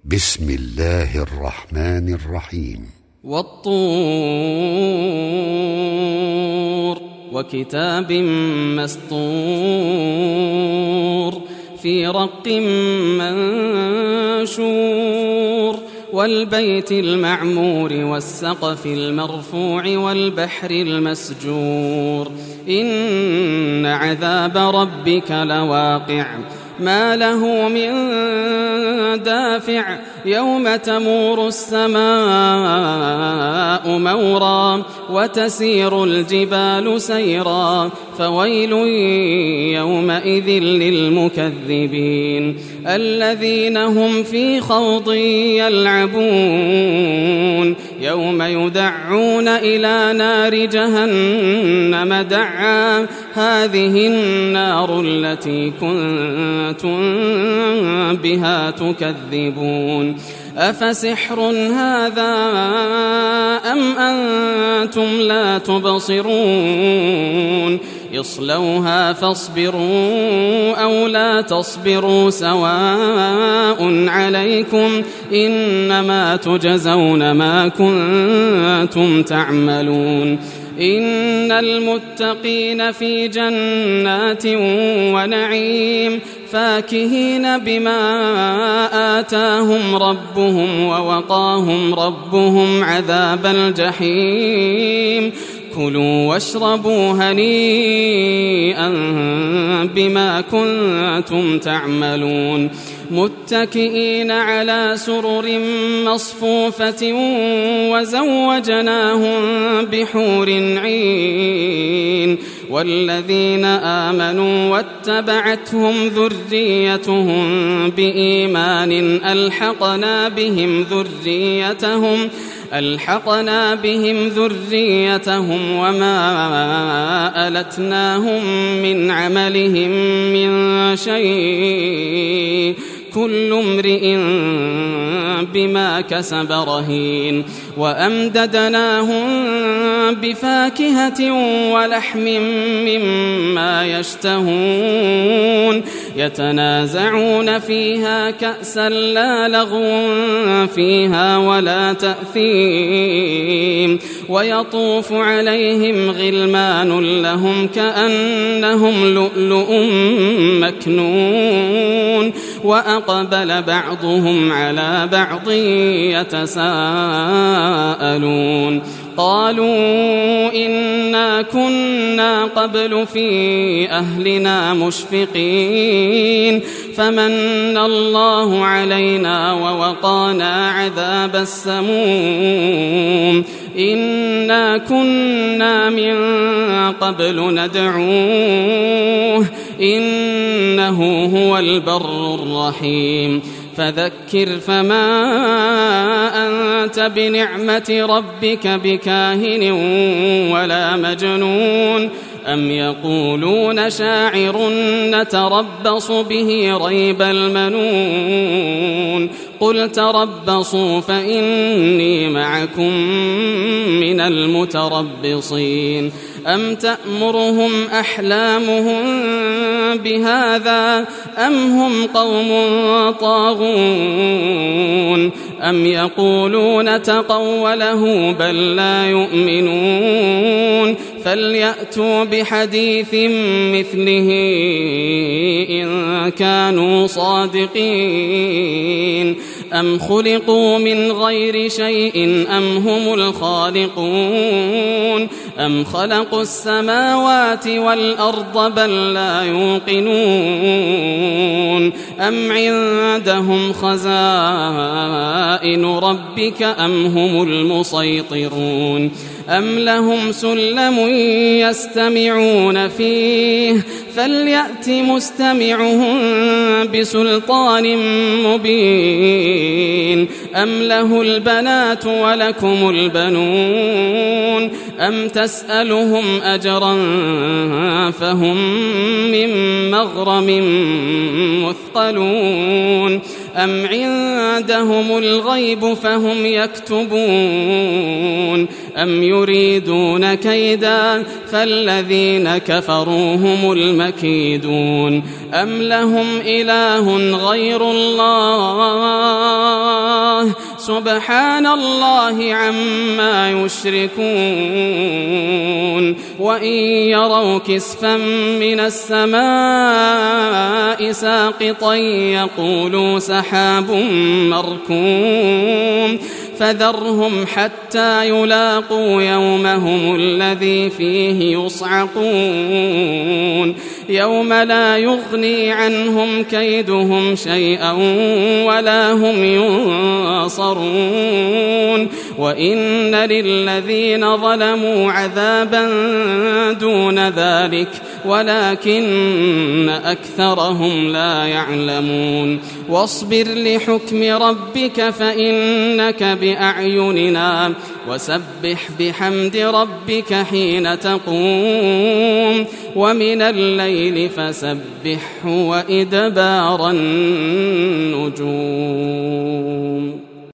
بسم الله الرحمن الرحيم. والطور وكتاب مسطور في رق منشور والبيت المعمور والسقف المرفوع والبحر المسجور إن عذاب ربك لواقع ما له من دافع يوم تمور السماء مورا وتسير الجبال سيرا فويل يومئذ للمكذبين الذين هم في خوض يلعبون يوم يدعون إلى نار جهنم دعا هذه النار التي كنتم بها تكذبون أفسحر هذا أم أنتم لا تبصرون اصلوها فاصبروا أو لا تصبروا سواء عليكم إنما تجزون ما كنتم تعملون إن المتقين في جنات ونعيم فاكهين بما آتاهم ربهم ووقاهم ربهم عذاب الجحيم كلوا واشربوا هنيئا بما كنتم تعملون متكئين على سرر مصفوفة وزوجناهم بحور عين والذين آمنوا واتبعتهم ذريتهم بإيمان ألحقنا بهم ذريتهم وما ألتناهم من عملهم من شيء كل امرئ بما كسب رهين وأمددناهم بفاكهة ولحم مما يشتهون يتنازعون فيها كأسا لا لغو فيها ولا تأثيم ويطوف عليهم غلمان لهم كأنهم لؤلؤ مكنون وأقبل بعضهم على بعض يتساءلون قالوا إنا كنا قبل في أهلنا مشفقين فمن الله علينا ووقانا عذاب السموم إنا كنا من قبل ندعوه إنه هو البر الرحيم فذكر فما أنت بنعمة ربك بكاهن ولا مجنون أم يقولون شاعر نتربص به ريب المنون قل تربصوا فإني معكم من المتربصين أم تأمرهم أحلامهم بهذا أم هم قوم طاغون أم يقولون تقوله بل لا يؤمنون فليأتوا بحديث مثله إن كانوا صادقين أم خلقوا من غير شيء أم هم الخالقون أم خلقوا السماوات والأرض بل لا يوقنون أم عندهم خزائن ربك أم هم المسيطرون أم لهم سلم يستمعون فيه فليأت مستمعهم بسلطان مبين أم له البنات ولكم البنون أم تسألهم أجرا فهم من مغرم مثقلون أم عندهم الغيب فهم يكتبون أم يريدون كيدا فالذين كفروا هم المكيدون أم لهم إله غير الله سبحان الله عما يشركون وإن يروا كسفا من السماء ساقطا يقولوا سحاب مركوم فذرهم حتى يلاقوا يومهم الذي فيه يصعقون يوم لا يغني عنهم كيدهم شيئا ولا هم ينصرون وإن للذين ظلموا عذابا دون ذلك ولكن أكثرهم لا يعلمون واصبر لحكم ربك فإنك بأعيننا وسبح بحمد ربك حين تقوم ومن الليل فسبحه وإدبار النجوم.